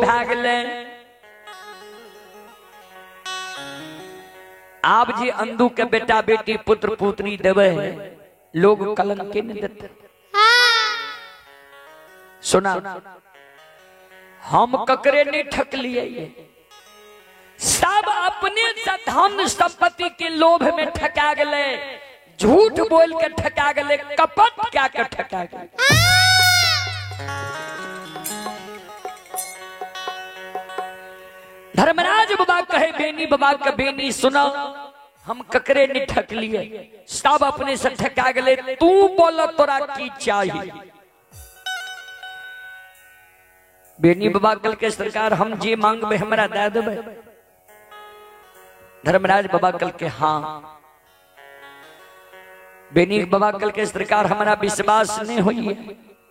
भागले। आप जी अंधु के बेटा बेटी पुत्र पुत्री देवे लोग कलंक के नहीं देते। सुना हम ककरे नहीं ठक लिए, सब अपने धन संपत्ति के लोभ में ठका गए, झूठ बोल के ठका गए, कपट क्या के ठका गए। धर्मराज बाबा कहे बेनी बाबा का बेनी सुनो, हम ककरे नहीं ठक लिए, सब अपने से ठका गए, तू बोला तोरा की चाहिए। बेनी बाबा कल के सरकार हम जे मांगबे हमरा दे देबे। धर्मराज बाबा कल के हाँ। बेनी बाबा कल के सरकार हमारा विश्वास नहीं हुई है,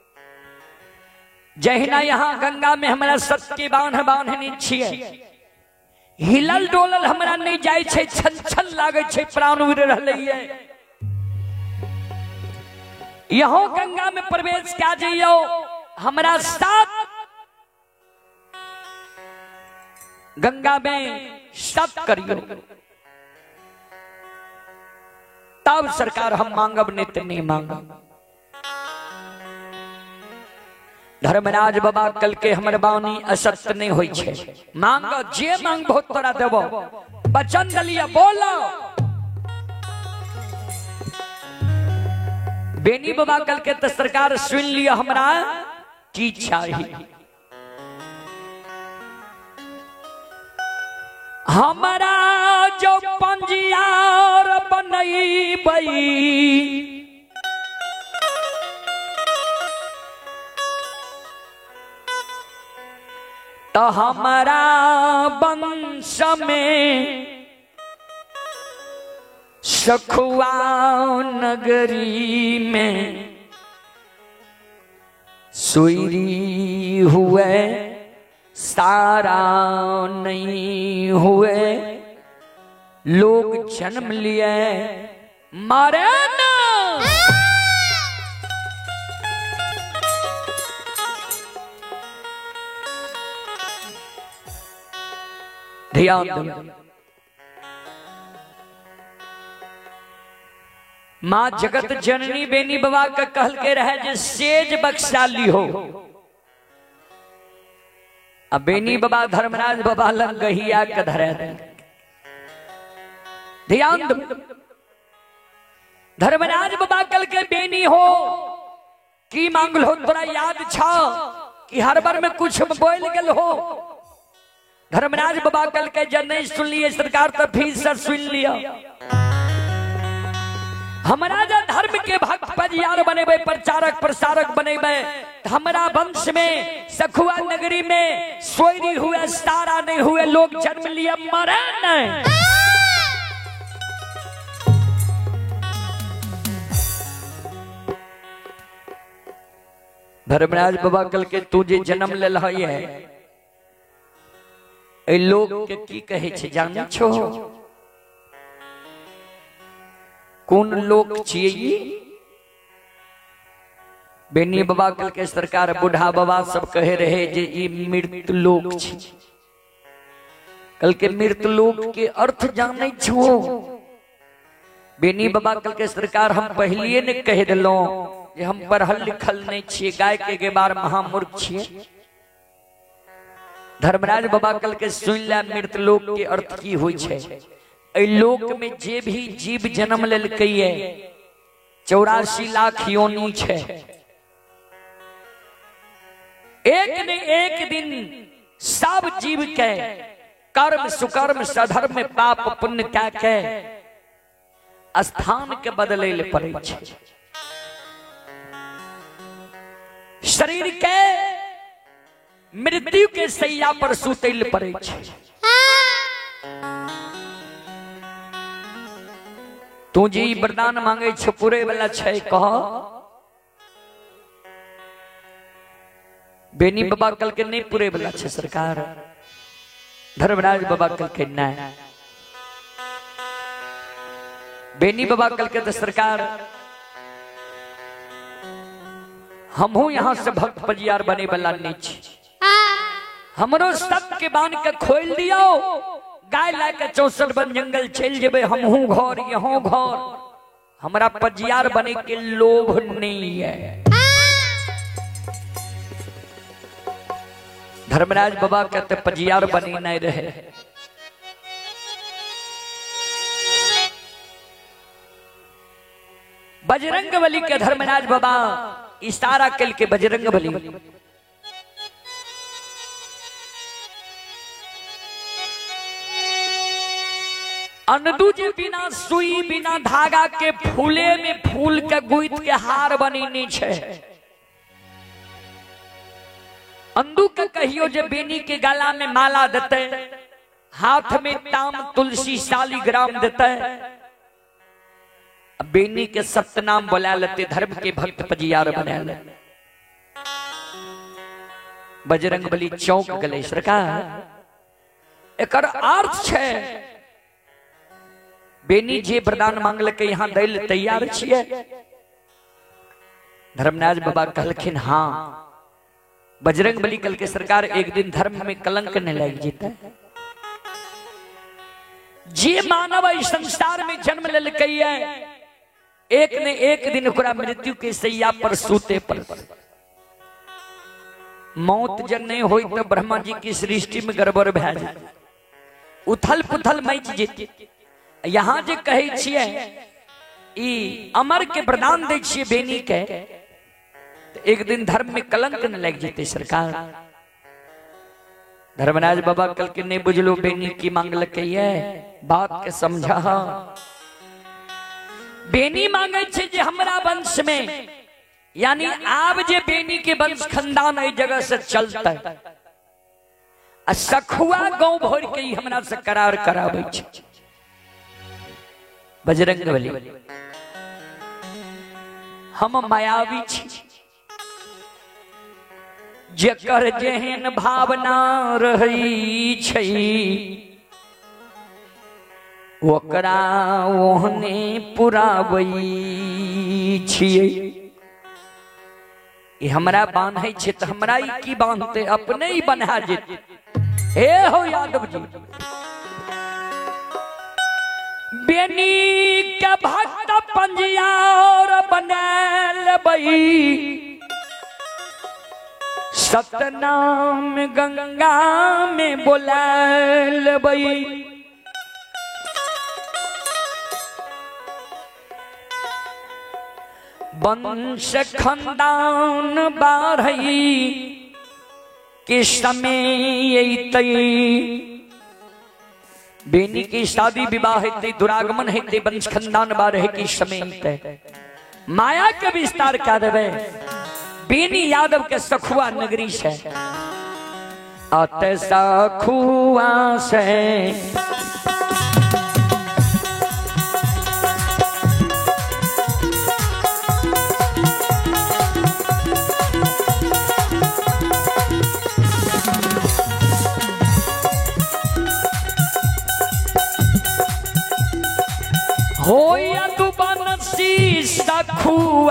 जहिना यहाँ गंगा में हमारा सत्य बांधनी छिए, हिलल डोलल हमरा नहीं जाय छे, छल छल लागे छे, प्राण उड़ रहले है। यहो गंगा में प्रवेश क्या जाइयो, हमरा साथ गंगा में सब करियो, तब सरकार हम मांगब नहीं तो नहीं मांगब। धर्मराज बाबा कल के हमर बानी असत्य नहीं होई छे, मांगो जे मांगबो तोरा देबो, वचन दलिया बोलो। बेनी बाबा कल के तो सरकार सुन लिया हमरा की चाहिए। हमारा जो पंजियार बनई बई, तो हमारा वंश में सखुआ नगरी में सुईरी हुए सारा नहीं हुए, लोग जन्म लिए मारे ना। ध्यान दो, मां जगत जननी बेनी बाबा का कहल के रहे जे सेज बख्शाली हो। अब बेनी बाबा धर्मराज बाबा लग गहिया के धरे। ध्यान दो, धर्मराज बाबा कल के बेनी हो की मांगल हो, तोरा याद छा कि हर बार में कुछ बोल गल हो। धर्मराज बाबा कल के जन नहीं सुन लिए सरकार, तो फिर से सुन लिया। हमारा जो धर्म के भक्त पजियार बनेबे, प्रचारक प्रसारक बनेबे, हमारा वंश में सखुआ नगरी में सोयरी हुए सारा नहीं हुए, लोग जन्म लिए मरे नहीं। धर्मराज बाबा कल के तुझे जन्म ले लही है, ए लोग के की कहे छे जाने छो? कौन लोग चाहिए? बेनी बाबा कल के सरकार बूढ़ा बाबा सब कहे रहे जे ये मृत लोक छे। कल के मृत लोक के अर्थ जाने छो? बेनी बाबा कल के सरकार हम पहलिए ने कह दिलो जे हम पढ़ल लिखल नहीं छिए, गाय के बार महामूर्ख छिए। धर्मराज बाबा कल के सुन ला मृत लोक के अर्थ की होई छे। ए लोक में जे भी जीव जन्म लेलकई है 84 लाख योनि छे। एक न एक दिन सब जीव के कर्म सुकर्म सधर्म पाप पुण्य क्या के स्थान के बदले ले पड़े छे। शरीर के मृत्यु के सैया पर सुतैल पड़े छे। तू जी वरदान मांगे छे पूरे वाला छे कह। बेनी बाबा कल के नहीं पूरे वाला छे सरकार। धर्मराज बाबा कल के नहीं। बेनी बाबा कल के तो सरकार हमहू यहां से भक्त पजियार बने वाला नहीं छे। हमरो सब के बांध के खोल दियो, गाय लाके 64 बन जंगल चल जेबे, हमहू घर यहों घर, हमरा पजियार बने के लोभ नहीं है। धर्मराज बाबा कहते पजियार बनी नहीं रहे। बजरंग बली के धर्मराज बाबा इशारा कल के बजरंग बली अनदू जे बिना सुई बिना धागा के फूले में फूल के गुथ के हार बनी छे। अंदू के कहियो जे बेनी के गला में माला देते, हाथ में ताम तुलसी शालिग्राम देते, बेनी के सप्तनाम बोला लेते, धर्म के भक्त पजियार बना लेते। बजरंग बली चौंक गले, सरकार एकर अर्थ छे बेनी जे वरदान मांगल के यहाँ दैल तैयार छिए। धर्मराज बाबा कहलखिन हाँ। बजरंग बली कल के सरकार एक दिन धर्म में कलंक न लग जीता। जे मानव इस संसार में जन्म लेलकै है, एक ने एक दिन ओकरा मृत्यु के सैया पर सूते पर मौत जन नहीं होई तो ब्रह्मा जी की सृष्टि में गड़बड़ भै जाए, उथल पुथल मच जेते। यहाँ जे कहे छिए ई अमर के वरदान दे छिए बेनी के, तो एक दिन धर्म में कलंक न लग जेते सरकार। धर्मराज बाबा कल के नहीं बुझलो बेनी की मांगल के बात के समझा। बेनी मांगे छे जे हमरा वंश में, यानी आब जे बेनी के वंश खानदान ए जगह से चलता, सखुआ गांव भर के ही हमरा से करार करावे छे। बजरंग बली हम मायावी छी, जेकर जेहन भावना रही छई ओकरा ओहने पुरावई छिए। ये हमरा बांधे छे तो हमरा ही की बांधते, अपने ही बना जेते। हे हो यादव जी, बेनी के भक्त पंजियार बनल बई, सतनाम गंगा में बोलल बई। वंश खानदान बारही के समय बेनी की शादी विवाह हेते, दुरागमन हेते, वंश खानदान बारह की समय माया के विस्तार कर देवे। बेनी यादव के सखुआ नगरी से आते सखुआ से होया तू बनसी सखुआ,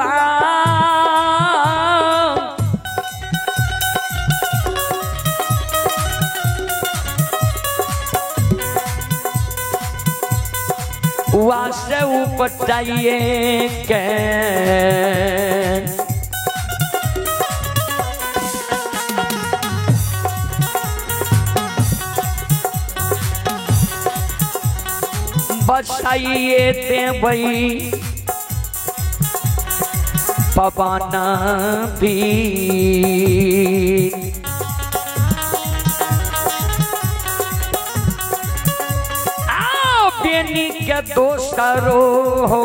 वासे उपटाइए के बसाइए देवई पवन भी। आओ बेनी के दोस्तरो हो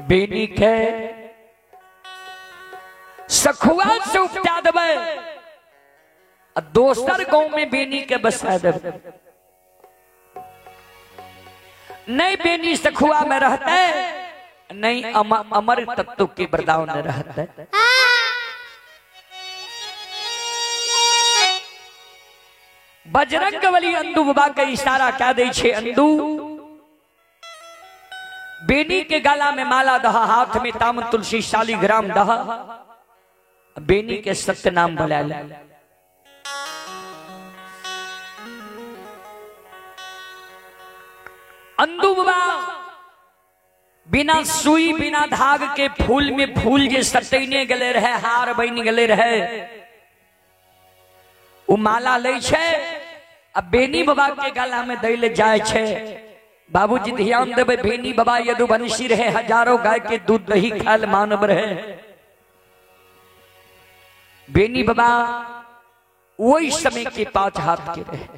बेनी के सखुआ से उपजा देवे, दोसर गांव में बेनी के बसा देवे। नहीं बेनी सखुआ में रहते, नहीं अमर तत्व के वृंदावन में रहते। बजरंग बली अंदू बाबा के इशारा क्या दे छे। अंदू बेनी के गला में माला दहा, हाथ में ताम तुलसी शालीग्राम दहा, बेनी के सत्य नाम बोला। अंदू बाबा बिना सुई बिना धाग के फूल में फूल जे सटैने गले रहे, हार बन गले रहे, उ माला ले छे, अब बेनी बाबा के गला में दैले जाए छे। बाबूजी ध्यान देवे, बेनी बाबा यदुवंशी रहे, हजारों गाय के दूध दही खाल मानव रहे। बेनी बाबा वही समय के 5 हाथ के रहे।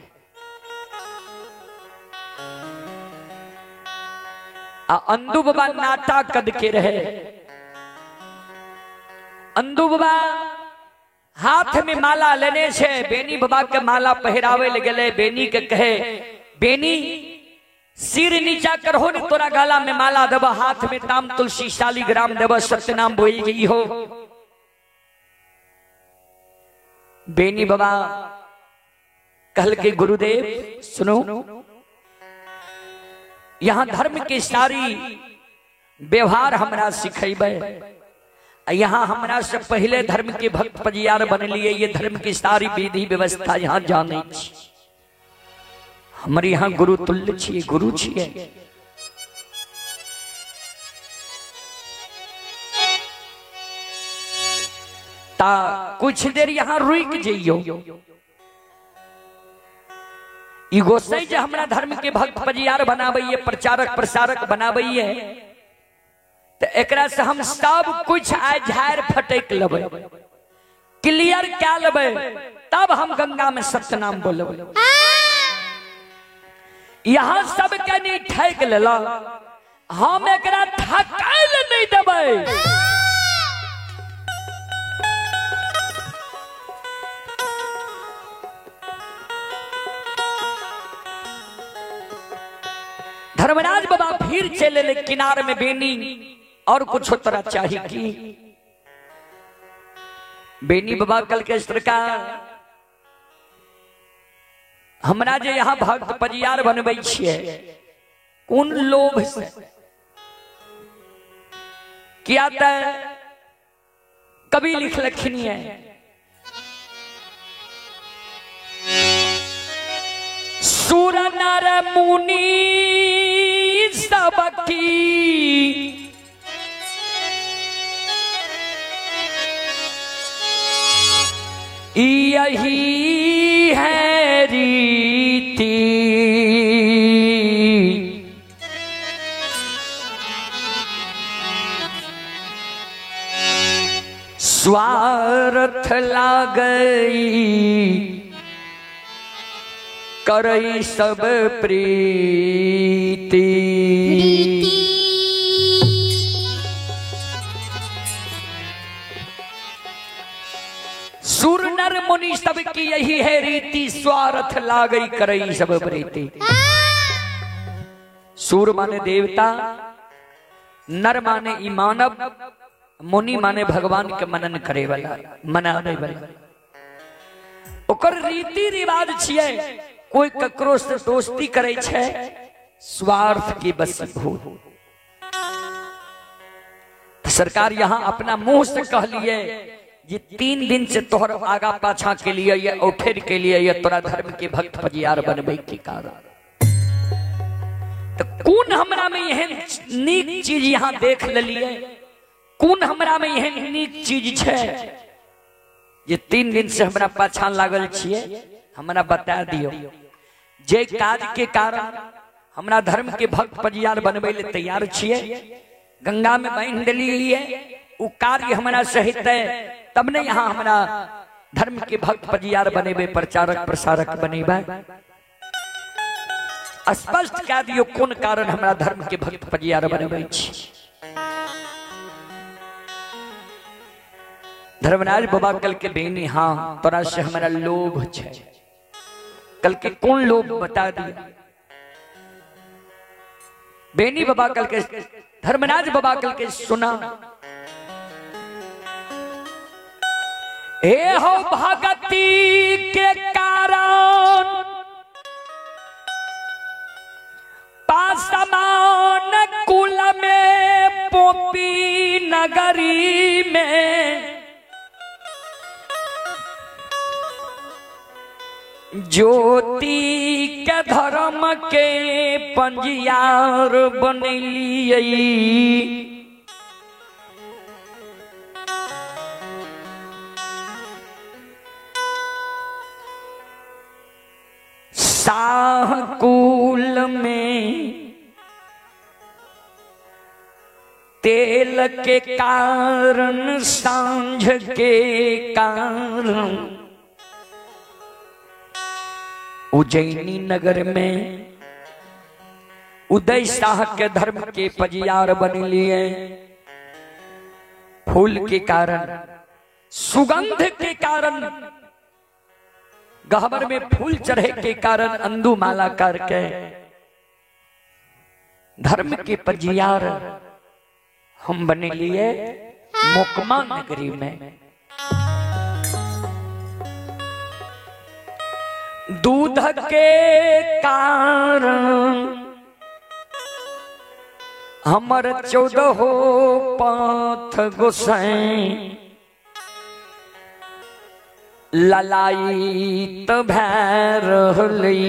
अंदू बाबा नाटा कद के रहे। अंदू बाबा हाथ में माला लेने से बेनी बाबा के माला पहरावे लगे। बेनी के कहे, बेनी सिर नीचा करहो ने तोरा गला में माला देव, हाथ में ताम तुलसी शालीग्राम देव, सत्य नाम बोल गई हो। बेनी बाबा कहल के गुरुदेव सुनो, यहाँ धर्म के सारी व्यवहार हमरा सिखेबे, यहाँ हमरा से पहले धर्म के भक्त पजियार बन लिए, ये धर्म की सारी विधि व्यवस्था यहाँ जाने। हमारे यहाँ गुरु तुल्य छिए, गुरु छिए। ता कुछ देर यहाँ रुक जाइयो। ई गोसाई जे हमरा धर्म के भक्त पजियार बनाबैये, प्रचारक प्रसारक बनाबैये, तो एकरा से हम सब कुछ आय झाड़ फटक लेबै, क्लियर क्या लेबै, तब हम गंगा में सत्य नाम बोलबै। यहाँ सब के नहीं ठैक लेला, हम एकरा ठकाइल नहीं देबै। धर्मराज बाबा फिर चले ले किनारे में। बेनी और कुछ तरह चाहिए कि बेनी बाबा कल के सरकार हमरा जे यहाँ भक्त पजियार बनबै छियै, उन लोभ से किया त कवि लिखलखिन है, सुर नर मुनि सबकी यही है रीति, स्वार्थ लागई करई सब प्रीति। सुर नर मुनि सब की यही है रीति, स्वार्थ लागई करई सब प्रीति। सुर माने देवता, नर माने ई मानव, मुनि माने भगवान के मनन करे वाला, मनावे वाला। ओकर रीति रिवाज छियै, कोई ककरो से दोस्ती करे छे, स्वार्थ की वशीभूत। सरकार यहाँ अपना मुंह से कह लिए, ये 3 दिन से तोहर आगा पाछा के लिए, ये औठेर के लिए, ये तोरा धर्म के भक्त पजियार बनबे के कारण। तो कौन हमरा में यह नीक चीज यहाँ देख लिए, कौन हमरा में यह नीक चीज छे, ये 3 दिन से हमरा पाछा लागल छिए, हमरा बता दियो। जे काज के कारण हमरा धर्म के भक्त पजियार बनबे ले तैयार छिए, गंगा में बांध देलिए, उ कार्य हमरा सहित है, तब ने यहाँ हमरा धर्म के भक्त पजियार बनेबे, प्रचारक प्रसारक बनेबे। स्पष्ट कह दियो कौन कारण हमरा धर्म के भक्त पजियार बनेबे छी। धर्मराज बाबा कल के बेनी हाँ तोरा से हमारा लोभ है। कल के कौन लोभ बता दिया। बेनी बाबा कल के धर्मराज बाबा कल के सुना, हे हो भगती के कारण पासमान कुल में पोपी नगरी में ज्योति के धर्म के पंजियार बनलिए। साहकुल में तेल के कारण सांझ के कारण उज्जैनी नगर में उदय शाह के धर्म के पजियार बन लिए। फूल के कारण सुगंध के कारण गहबर में फूल चढ़े के कारण अंदुमाला करके धर्म के पजियार हम बने लिए मोकमा नगरी में। दूध के कारण हमर 14 पथ गोसाई ललायित भै रहली।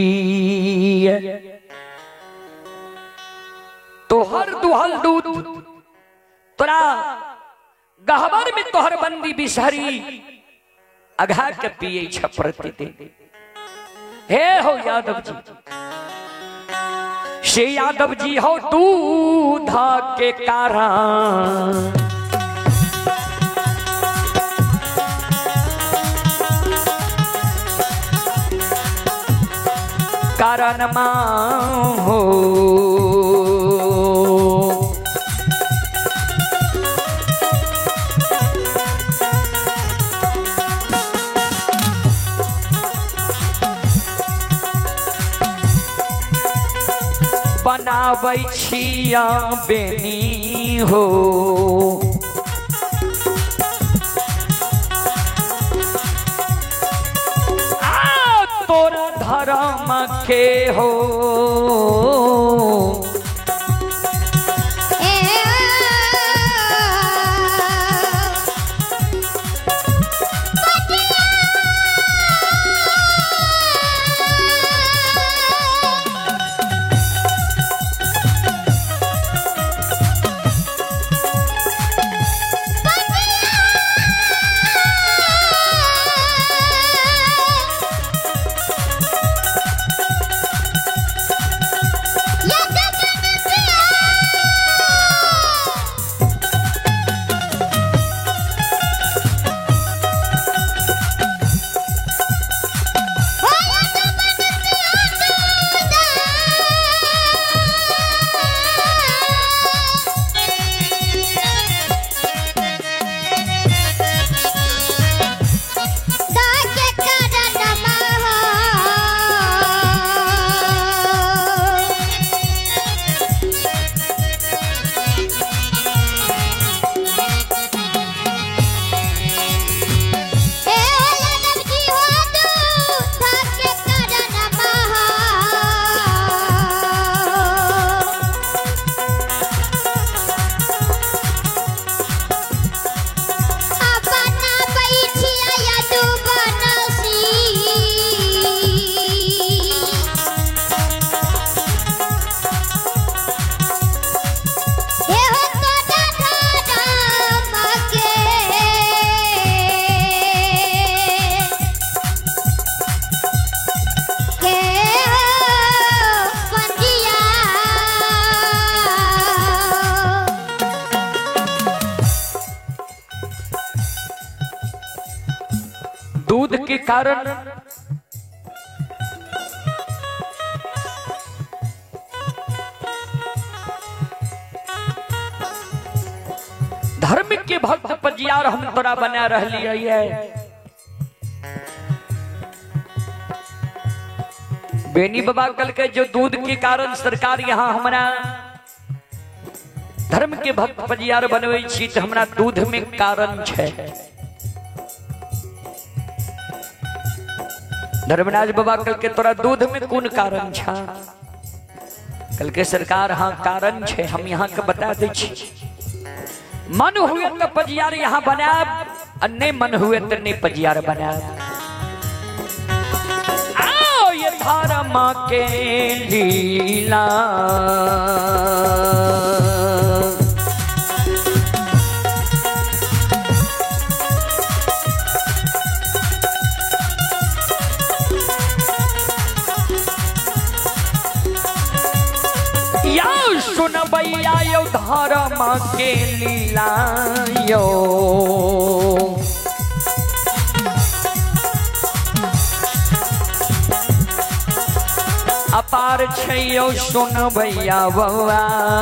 तोहर दुहल दूध तोरा गहबर में तोहर बंदी बिसहरी अघा के पिए छ प्रतिदिन। हे हो यादव जी, श्री यादव जी हो दूध के कारण कारण मां हो। बनाबै छिया बेनी हो तोर धर्म के हो। दूध के कारण धर्म के भक्त पजियार हम तोरा बना रहली है। बेनी बाबा कल के जो दूध के कारण सरकार यहाँ हमारा धर्म के भक्त पजियार बनवे छी तो हमारा दूध में कारण छे। धर्मराज बाबा कल के तोरा दूध में कौन कारण छा? कल के सरकार हाँ कारण छे, हम यहाँ के बता दे छी। मन हुए तो पजियार यहाँ बनाब, अन्य मन हुए तो नहीं पजियार बनाब। आओ ये धर्म के लीला सुन भैया यो धर्म के लीला यो। अपार छै यो सुन भैया बउआ।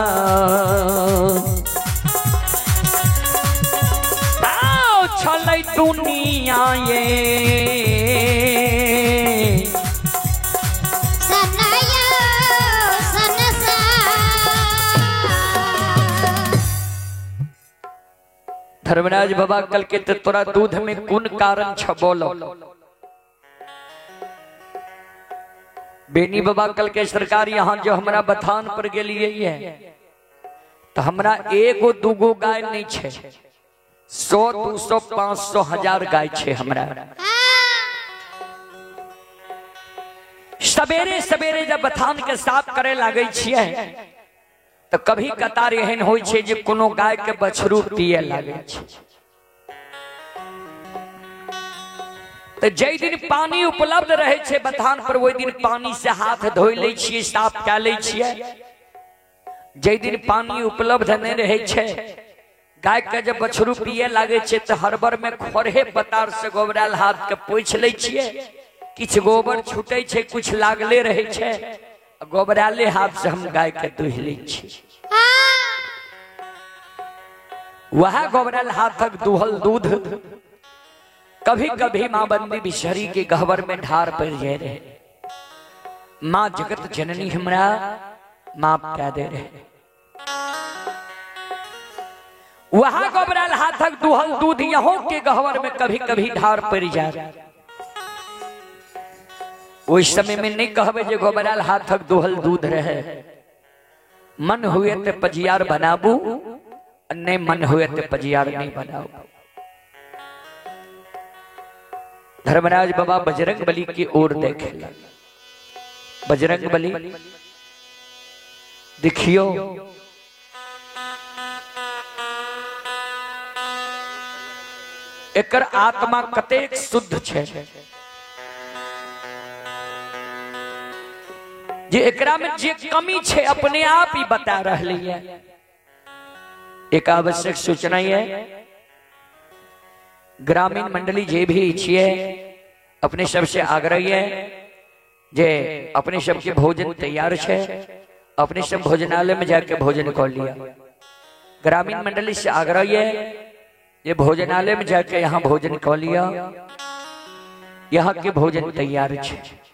आओ छलै दुनिया ये धर्मराज बाबा कल के तोरा दूध में कौन कारण छ बोलो। बेनी बाबा कल के सरकार यहाँ जो हमारा बथान पर गेलिए है तो हमरा एगो दूगो गाय नहीं छे, 100 200 500 1000 गाय छे हमरा। सवेरे सवेरे जब बथान के साफ करे लागे छिए तो कभी कतार एहन होय छे जे कोनो गाय के बछरू पिए लागे छे। तो जै दिन पानी उपलब्ध रहे छे बथान पर वही दिन पानी से हाथ धोई ले छिए, साफ कर ले छिए। जै दिन पानी उपलब्ध नहीं रहे छे गाय के जब बछरू पिए लागे छे तो हरबर में खोरहे पतार से गोबराल हाथ के पोछ ले छिए। किछ गोबर छूटे छे, कुछ लागले रहे छे, गोबराले हाथ से हम गाय के दुह ले छी। वह गोबराल हाथक दुहल दूध कभी कभी माँ बंदी बिशहरी के गहवर में ढार पड़ जाए रहे। माँ जगत जननी हमरा माफ कह दे रहे। वह गोबराल हाथक दुहल दूध यहों के गहवर में कभी कभी ढार पड़ जाए। उस समय में नहीं कहबे जे गोबराल हाथक दुहल दूध रहे। मन हुए ते पजियार बनाबू, नहीं मन हुए ते पजियार नहीं बनाओ। धर्मराज बाबा बजरंग बली की ओर देखे। बजरंग बली देखियो एकर आत्मा कतेक शुद्ध छे जे एकरा में जे कमी छे अपने आप ही बता रहली है। एक आवश्यक सूचना है, ग्रामीण मंडली जे भी छिए अपने सबसे आग्रह है जे अपने सबके भोजन तैयार छे, अपने सब भोजनालय में जाके भोजन कर लिया। ग्रामीण मंडली से आग्रह है ये भोजनालय में जाके यहाँ भोजन कर लिया, यहाँ के भोजन तैयार छे।